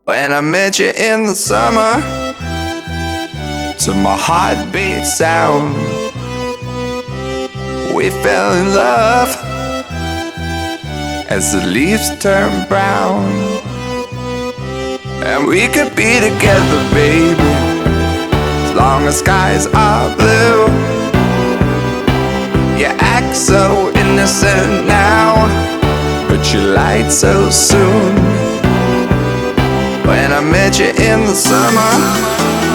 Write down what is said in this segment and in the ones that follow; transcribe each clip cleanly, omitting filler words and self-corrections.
When I met you in the summer, to my heartbeat sound, we fell in love as the leaves turn brown. And we could be together, baby, as long as skies are blue. You act so innocent now, but you lied so soon. When I met you in the summer,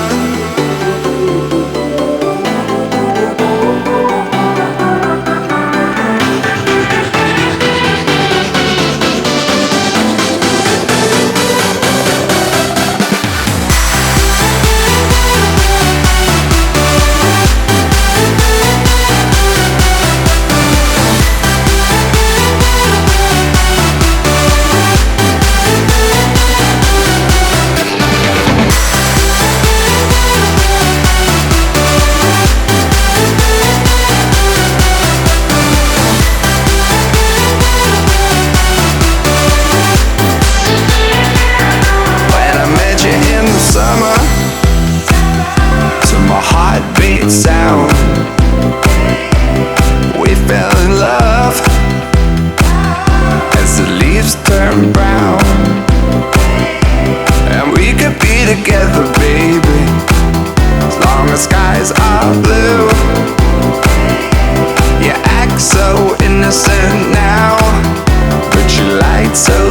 summer, to my heartbeat sound, we fell in love as the leaves turn brown. And we could be together, baby, as long as skies are blue. You act so innocent now, but you lied so